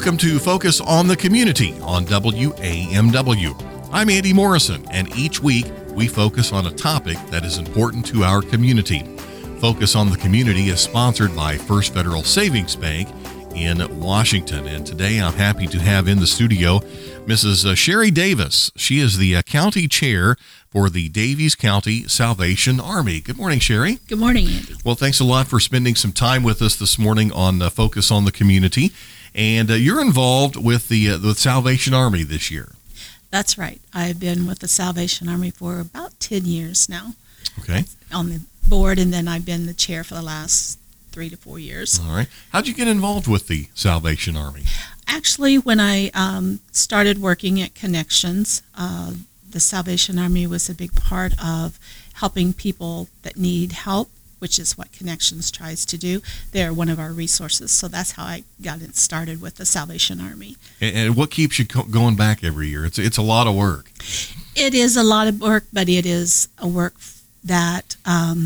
Welcome to Focus on the Community on WAMW. I'm Andy Morrison, and each week we focus on a topic that is important to our community. Focus on the Community is sponsored by First Federal Savings Bank in Washington, and today I'm happy to have in the studio Mrs. Sherry Davis. She is the county chair for the Daviess County Salvation Army. Good morning, Sherry. Good morning, Andy. Well, thanks a lot for spending some time with us this morning on Focus on the Community. And you're involved with the Salvation Army this year. That's right. I've been with the Salvation Army for about 10 years now. Okay. On the board, and then I've been the chair for the last 3 to 4 years. All right. How'd you get involved with the Salvation Army? Actually, when I started working at Connections, the Salvation Army was a big part of helping people that need help, which is what Connections tries to do. They're one of our resources, so that's how I got it started with the Salvation Army. And what keeps you going back every year? It's a lot of work. It is a lot of work, but it is a work that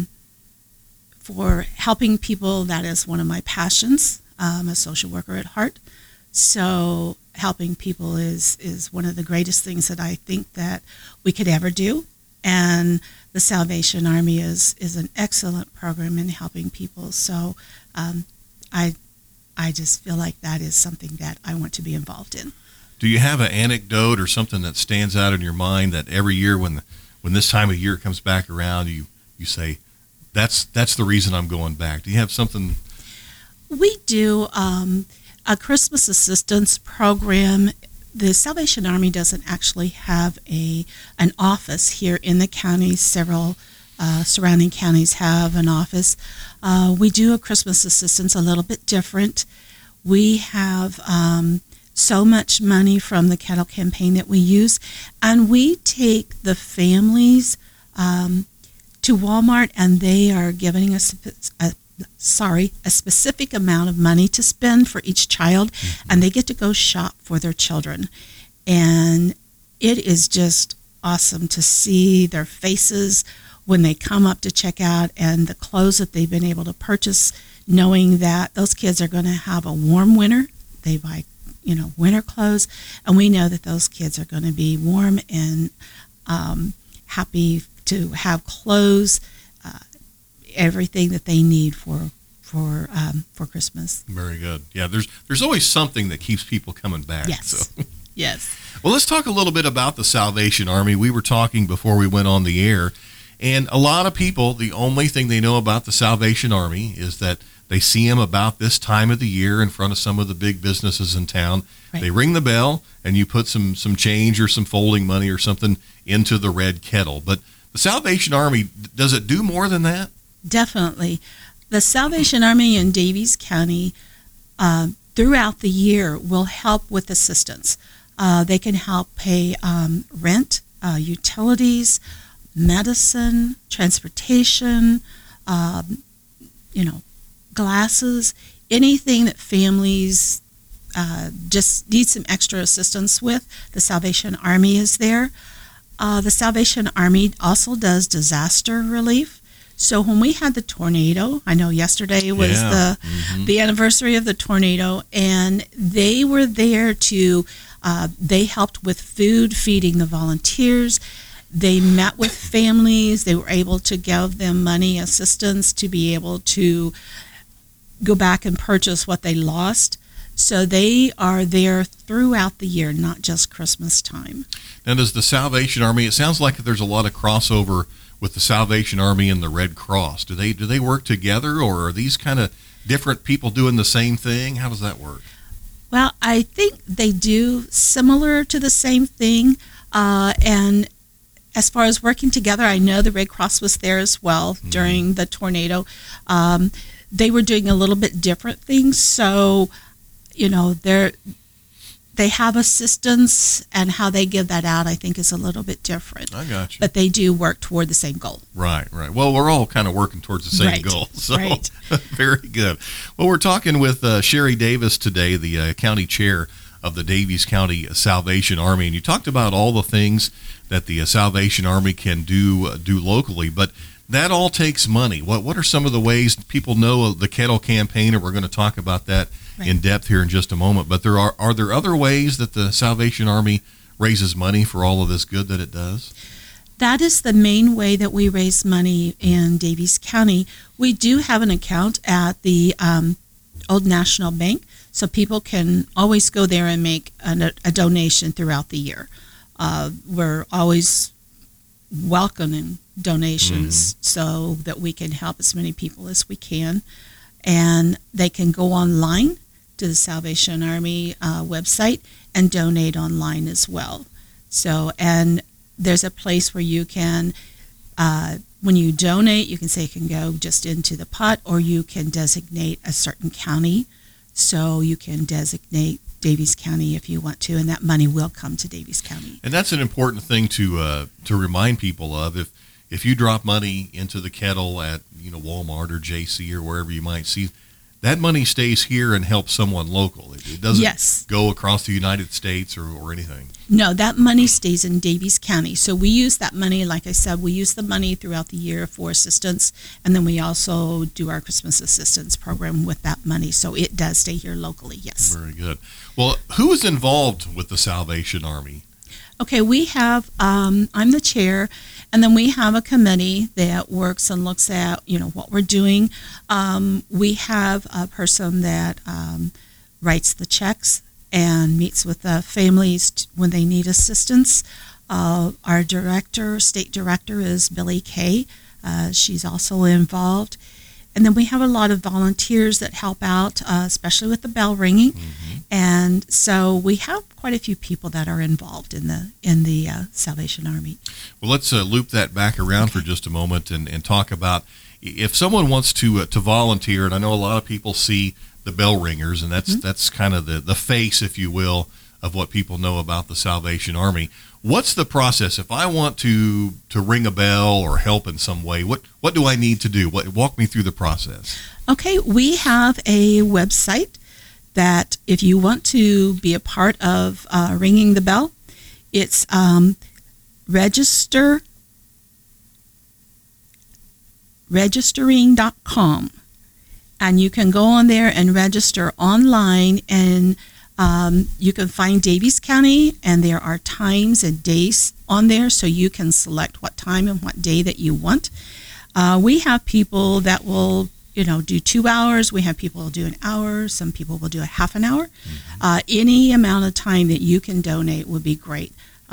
for helping people, that is one of my passions. I'm a social worker at heart, so helping people is one of the greatest things that I think that we could ever do. And the Salvation Army is an excellent program in helping people. So I just feel like that is something that I want to be involved in. Do you have an anecdote or something that stands out in your mind that every year when this time of year comes back around, you say, that's the reason I'm going back? Do you have something? We do a Christmas assistance program. The Salvation Army doesn't actually have an office here in the county. Several surrounding counties have an office. We do a Christmas assistance a little bit different. We have so much money from the cattle campaign that we use, and we take the families to Walmart, and they are giving us a specific amount of money to spend for each child, and they get to go shop for their children. And it is just awesome to see their faces when they come up to check out, and the clothes that they've been able to purchase, knowing that those kids are going to have a warm winter. They buy, winter clothes, and we know that those kids are going to be warm and happy to have clothes, everything that they need for Christmas. Very good. Yeah, there's always something that keeps people coming back. Yes. So. Yes. Well, let's talk a little bit about the Salvation Army. We were talking before we went on the air, and a lot of people, the only thing they know about the Salvation Army is that they see them about this time of the year in front of some of the big businesses in town. Right. They ring the bell, and you put some change or some folding money or something into the red kettle. But the Salvation Army, does it do more than that? Definitely. The Salvation Army in Daviess County throughout the year will help with assistance. They can help pay rent, utilities, medicine, transportation, glasses, anything that families just need some extra assistance with. The Salvation Army is there. The Salvation Army also does disaster relief. So when we had the tornado, I know yesterday was the anniversary of the tornado, and they were there to, they helped with food, feeding the volunteers. They met with families. They were able to give them money assistance to be able to go back and purchase what they lost. So they are there throughout the year, not just Christmas time. Now, does the Salvation Army, it sounds like there's a lot of crossover with the Salvation Army and the Red Cross. Do they work together, or are these kind of different people doing the same thing? How does that work? Well, I think they do similar to the same thing. And as far as working together, I know the Red Cross was there as well during the tornado. They were doing a little bit different things. So, they have assistance, and how they give that out, I think, is a little bit different. I got you. But they do work toward the same goal. Right. Well, we're all kind of working towards the same goal. So, right. Very good. Well, we're talking with Sherry Davis today, the county chair of the Daviess County Salvation Army. And you talked about all the things that the Salvation Army can do locally, but that all takes money. What are some of the ways people know the Kettle campaign, and we're going to talk about that in depth here in just a moment. But are there other ways that the Salvation Army raises money for all of this good that it does? That is the main way that we raise money in Daviess County. We do have an account at the Old National Bank, so people can always go there and make a donation throughout the year. We're always welcoming donations so that we can help as many people as we can. And they can go online to the Salvation Army website and donate online as well. So, and there's a place where you can, when you donate, you can say it can go just into the pot, or you can designate a certain county. So you can designate Daviess County if you want to, and that money will come to Daviess County. And that's an important thing to remind people of. If you drop money into the Kettle at Walmart or JC or wherever you might see, that money stays here and helps someone local. It doesn't go across the United States or anything. No, that money stays in Daviess County. So we use that money, like I said, we use the money throughout the year for assistance, and then we also do our Christmas assistance program with that money. So it does stay here locally, yes. Very good. Well, who is involved with the Salvation Army? Okay, we have, I'm the chair, and then we have a committee that works and looks at, what we're doing. We have a person that writes the checks and meets with the families when they need assistance. Our state director is Billy Kay. She's also involved. And then we have a lot of volunteers that help out, especially with the bell ringing. And so we have quite a few people that are involved in the Salvation Army. Well, let's loop that back around for just a moment and talk about if someone wants to volunteer. And I know a lot of people see the bell ringers, and that's kind of the face, if you will, of what people know about the Salvation Army. What's the process? If I want to ring a bell or help in some way, what do I need to do? Walk me through the process. Okay, we have a website that if you want to be a part of ringing the bell, it's registering.com. And you can go on there and register online, and you can find Daviess County, and there are times and days on there, so you can select what time and what day that you want. We have people that will, do 2 hours. We have people who do an hour. Some people will do a half an hour. Any amount of time that you can donate would be great.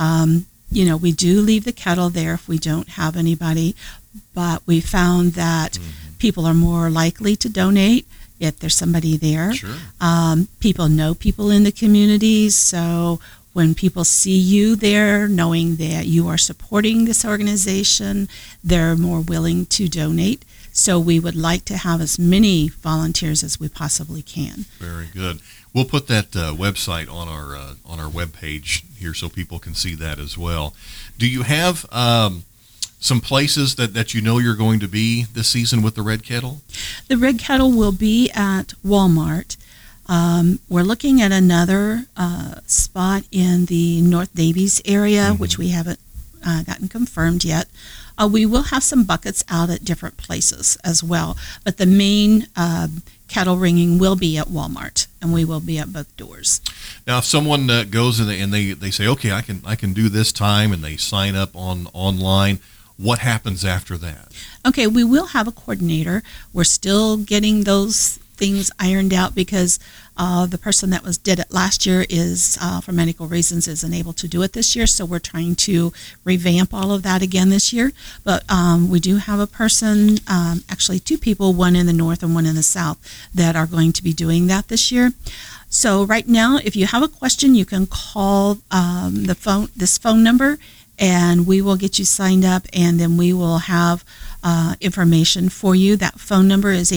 We do leave the kettle there if we don't have anybody, but we found that people are more likely to donate if there's somebody there. Sure. People know people in the communities, so when people see you there, knowing that you are supporting this organization, they're more willing to donate. So we would like to have as many volunteers as we possibly can. Very good. We'll put that website on our webpage here so people can see that as well. Do you have some places that you're going to be this season with the Red Kettle? The Red Kettle will be at Walmart. We're looking at another spot in the North Daviess area, which we haven't gotten confirmed yet. We will have some buckets out at different places as well, but the main kettle ringing will be at Walmart, and we will be at both doors. Now, if someone goes and they say, okay, I can do this time, and they sign up online, what happens after that? Okay, we will have a coordinator. We're still getting those things ironed out because the person that did it last year is, for medical reasons, isn't able to do it this year. So we're trying to revamp all of that again this year. But we do have a person, actually 2 people, one in the north and one in the south, that are going to be doing that this year. So right now, if you have a question, you can call this phone number, and we will get you signed up, and then we will have information for you. That phone number is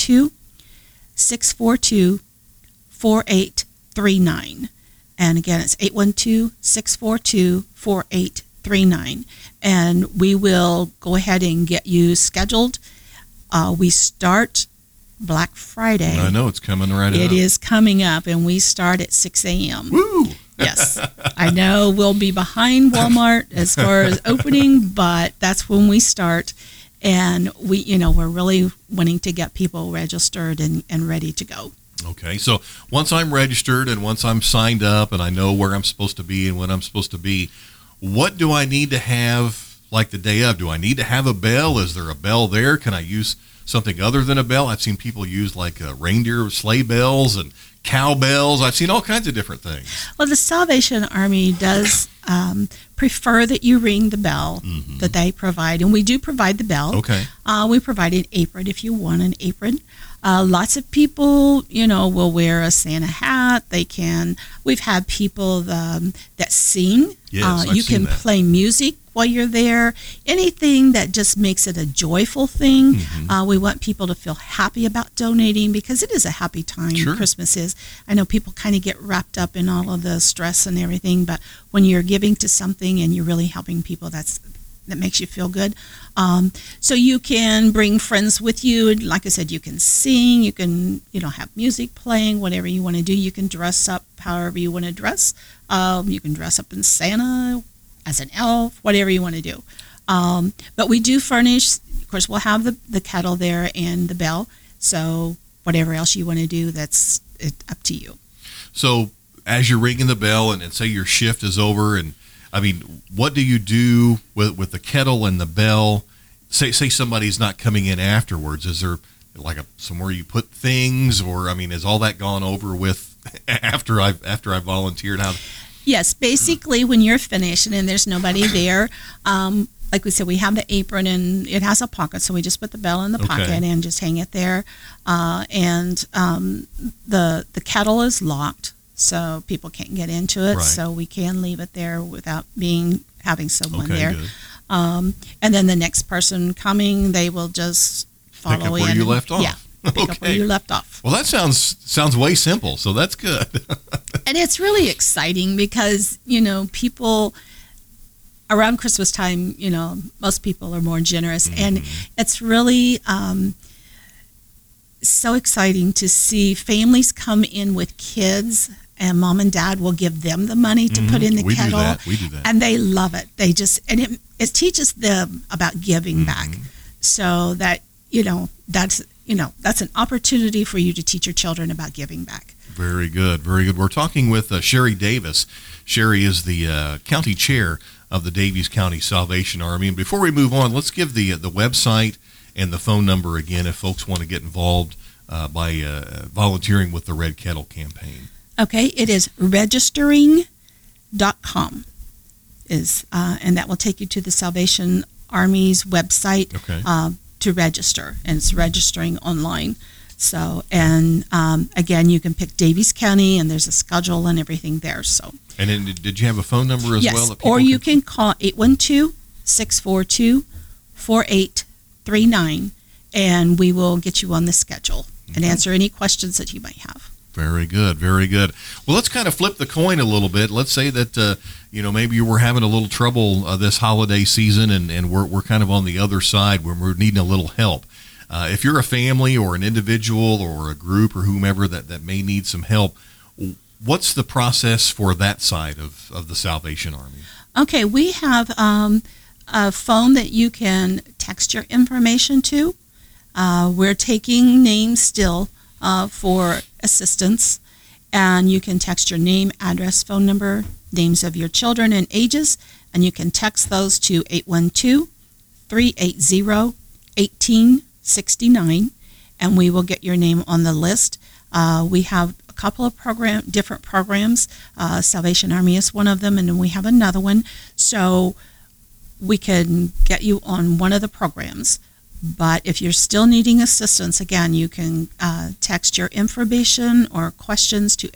812-642-4839. And again, it's 812-642-4839. And we will go ahead and get you scheduled. We start Black Friday. I know, it's coming right up. It is coming up, and we start at 6 a.m. Woo! Yes, I know we'll be behind Walmart as far as opening, but that's when we start. and we're really wanting to get people registered and ready to go. Okay, so once I'm registered and once I'm signed up and I know where I'm supposed to be and when I'm supposed to be, what do I need to have like the day of? Do I need to have a bell? Is there a bell there? Can I use something other than a bell? I've seen people use like reindeer sleigh bells and cowbells. I've seen all kinds of different things. Well, the Salvation Army does prefer that you ring the bell that they provide, and we do provide the bell. Okay. We provide an apron if you want an apron. Lots of people, will wear a Santa hat. We've had people that sing. Yes, you can play music while you're there. Anything that just makes it a joyful thing. We want people to feel happy about donating because it is a happy time. Sure. Christmas is. I know people kind of get wrapped up in all of the stress and everything, but when you're giving to something and you're really helping people, that makes you feel good. So you can bring friends with you. Like I said, you can sing, you can, have music playing, whatever you want to do. You can dress up however you want to dress. You can dress up in Santa, as an elf, whatever you want to do. But we do furnish, of course, we'll have the kettle there and the bell. So whatever else you want to do, that's up to you. So as you're ringing the bell and say your shift is over, and I mean, what do you do with the kettle and the bell? Say somebody's not coming in afterwards. Is there like somewhere you put things, or I mean, is all that gone over with after I volunteered? How? Yes, basically when you're finished and there's nobody there, like we said, we have the apron and it has a pocket, so we just put the bell in the pocket and just hang it there. And the kettle is locked, so people can't get into it. Right. So we can leave it there without having someone there. Good. And then the next person coming, they will just follow in. Pick up where you left off. Yeah. Pick up where you left off. Well, that sounds way simple, so that's good. And it's really exciting because, people around Christmas time, most people are more generous. And it's really so exciting to see families come in with kids, and mom and dad will give them the money to put in the kettle. We do that. And they love it. It teaches them about giving back, so that, that's an opportunity for you to teach your children about giving back. Very good, very good. We're talking with Sherry Davis. Sherry is the county chair of the Daviess County Salvation Army. And before we move on, let's give the website and the phone number again if folks want to get involved by volunteering with the Red Kettle campaign. Okay, it is registering.com, and that will take you to the Salvation Army's website to register, and it's registering online. So, and again, you can pick Daviess County, and there's a schedule and everything there. So, and then did you have a phone number as well? Yes, or you can call 812-642-4839, and we will get you on the schedule and answer any questions that you might have. Very good, very good. Well, let's kind of flip the coin a little bit. Let's say that maybe you were having a little trouble this holiday season, and we're kind of on the other side where we're needing a little help. If you're a family or an individual or a group or whomever that may need some help, what's the process for that side of the Salvation Army? Okay, we have a phone that you can text your information to. We're taking names still for assistance, and you can text your name, address, phone number, names of your children and ages, and you can text those to 812-380-1869, and we will get your name on the list. We have a couple of different programs. Salvation Army is one of them, and then we have another one, so we can get you on one of the programs. But if you're still needing assistance, again, you can text your information or questions to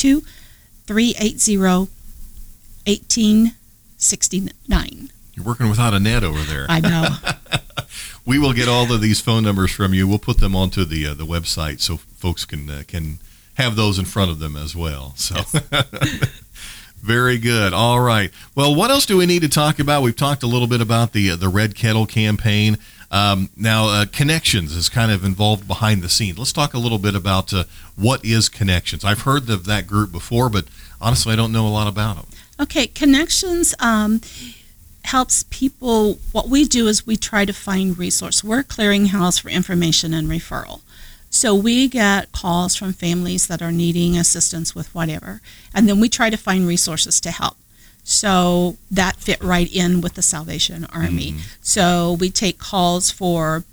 812-380-1869. You're working without a net over there. I know. We will get all of these phone numbers from you. We'll put them onto the website so folks can have those in front of them as well. So. Yes. Very good. All right. Well, what else do we need to talk about? We've talked a little bit about the Red Kettle campaign. Now, Connections is kind of involved behind the scenes. Let's talk a little bit about what is Connections. I've heard of that group before, but honestly, I don't know a lot about them. Okay, Connections, helps people. What we do is we try to find resource. We're a clearinghouse for information and referral. So we get calls from families that are needing assistance with whatever, and then we try to find resources to help. So that fit right in with the Salvation Army. Mm-hmm. So we take calls for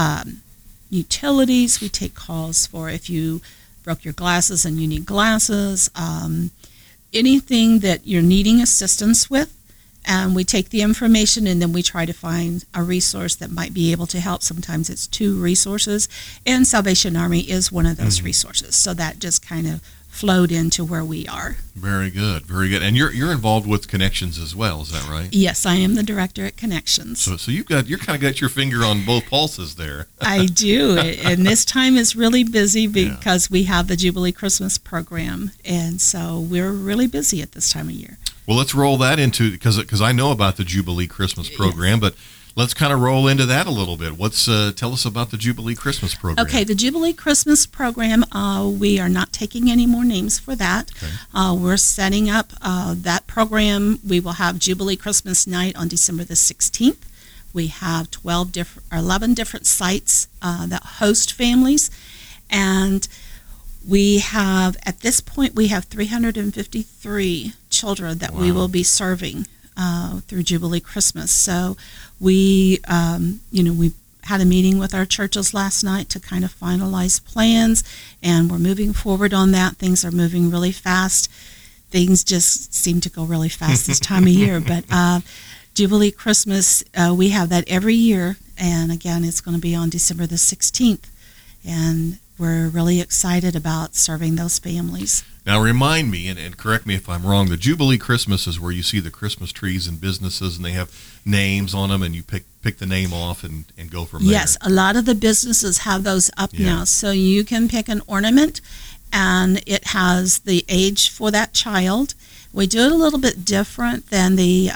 utilities. We take calls for if you broke your glasses and you need glasses, anything that you're needing assistance with. And we take the information and then we try to find a resource that might be able to help. Sometimes it's 2 resources, and Salvation Army is one of those resources. So that just kind of flowed into where we are. Very good, very good. And you're involved with Connections as well, is that right? Yes, I am the director at Connections. So you're kind of got your finger on both pulses there. I do, and this time is really busy because we have the Jubilee Christmas program, and so we're really busy at this time of year. Well, let's roll that into, because I know about the Jubilee Christmas program, but let's kind of roll into that a little bit. Tell us about the Jubilee Christmas program. Okay, the Jubilee Christmas program, we are not taking any more names for that. Okay. We're setting up that program. We will have Jubilee Christmas night on December the 16th. We have 11 different sites that host families, and we have, at this point, we have 353 children that we will be serving through Jubilee Christmas. So we had a meeting with our churches last night to kind of finalize plans, and we're moving forward on that. Things are moving really fast. Things just seem to go really fast this time of year. But Jubilee Christmas, we have that every year, and again, it's going to be on December the 16th. And we're really excited about serving those families. Now remind me, and correct me if I'm wrong, the Jubilee Christmas is where you see the Christmas trees in businesses and they have names on them and you pick the name off and go from there. Yes, a lot of the businesses have those up now. So you can pick an ornament and it has the age for that child. We do it a little bit different than the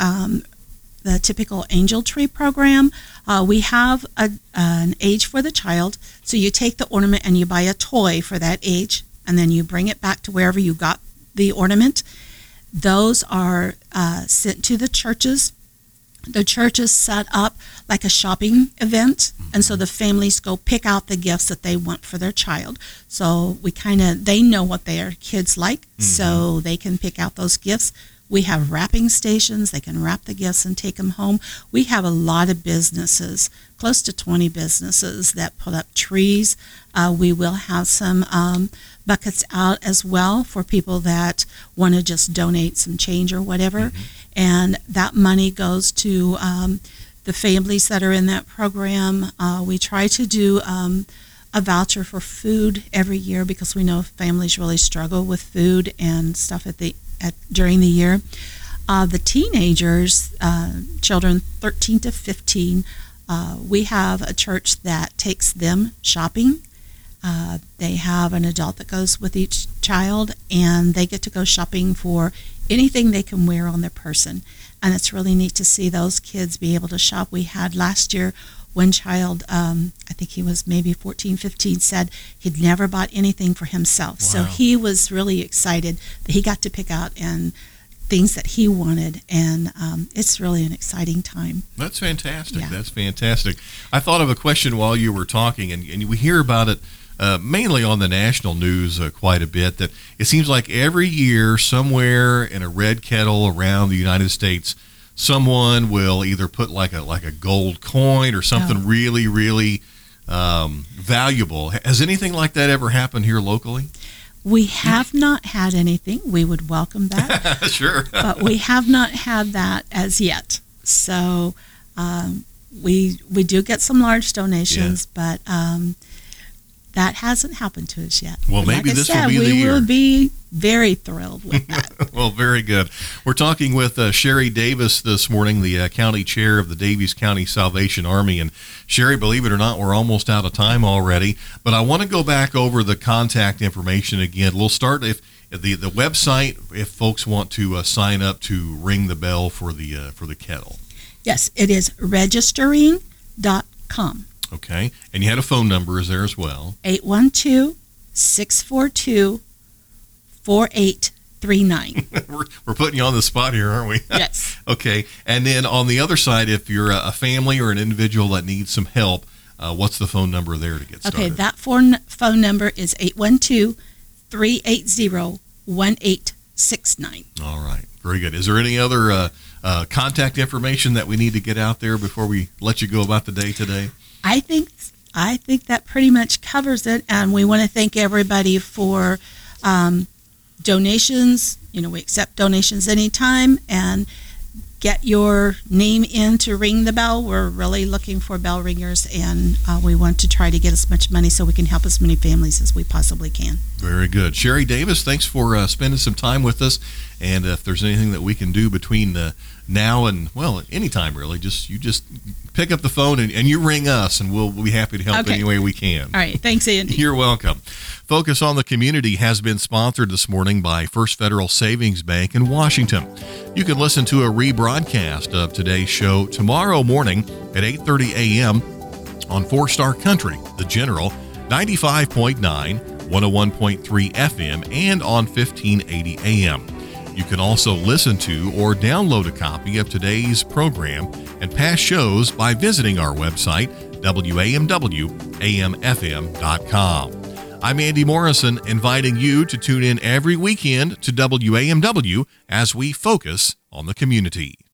typical angel tree program. We have an age for the child. So you take the ornament and you buy a toy for that age, and then you bring it back to wherever you got the ornament. Those are sent to the churches. The churches set up like a shopping event, and so the families go pick out the gifts that they want for their child. So they know what their kids like, so they can pick out those gifts. We have wrapping stations. They can wrap the gifts and take them home. We have a lot of businesses, close to 20 businesses that put up trees. We will have some buckets out as well for people that want to just donate some change or whatever. And that money goes to the families that are in that program. We try to do a voucher for food every year because we know families really struggle with food and stuff during the year. The teenagers, children 13 to 15, we have a church that takes them shopping. They have an adult that goes with each child, and they get to go shopping for anything they can wear on their person. And it's really neat to see those kids be able to shop. We had last year one child, I think he was maybe 14, 15, said he'd never bought anything for himself. Wow. So he was really excited that he got to pick out and things that he wanted, and it's really an exciting time. That's fantastic. Yeah. That's fantastic. I thought of a question while you were talking, and we hear about it mainly on the national news quite a bit, that it seems like every year somewhere in a red kettle around the United States, someone will either put like a gold coin or something really, really valuable. Has anything like that ever happened here locally? We have not had anything. We would welcome that. Sure. But we have not had that as yet. So we do get some large donations, but that hasn't happened to us yet. Well, maybe this will be the year. We will be very thrilled with that. Well, very good. We're talking with Sherry Davis this morning, the county chair of the Daviess County Salvation Army. And Sherry, believe it or not, we're almost out of time already. But I want to go back over the contact information again. We'll start if the website, if folks want to sign up to ring the bell for the kettle. Yes, it is registering.com. Okay, and you had a phone number is there as well. 812-642-4839. We're putting you on the spot here, aren't we? Yes. Okay. And then on the other side, if you're a family or an individual that needs some help, what's the phone number there to get started? Okay, that phone number is 812-380-1869. All right. Very good. Is there any other contact information that we need to get out there before we let you go about the day today? I think that pretty much covers it, and we want to thank everybody for donations. We accept donations anytime, and get your name in to ring the bell. We're really looking for bell ringers, and we want to try to get as much money so we can help as many families as we possibly can. Very good. Sherry Davis, thanks for spending some time with us. And if there's anything that we can do between now and, well, anytime really, you just pick up the phone and you ring us, and we'll be happy to help any way we can. All right. Thanks, Andy. You're welcome. Focus on the Community has been sponsored this morning by First Federal Savings Bank in Washington. You can listen to a rebroadcast of today's show tomorrow morning at 8:30 a.m. on 4-Star Country, The General, 95.9, 101.3 FM, and on 1580 AM. You can also listen to or download a copy of today's program and past shows by visiting our website, wamwamfm.com. I'm Andy Morrison, inviting you to tune in every weekend to WAMW as we focus on the community.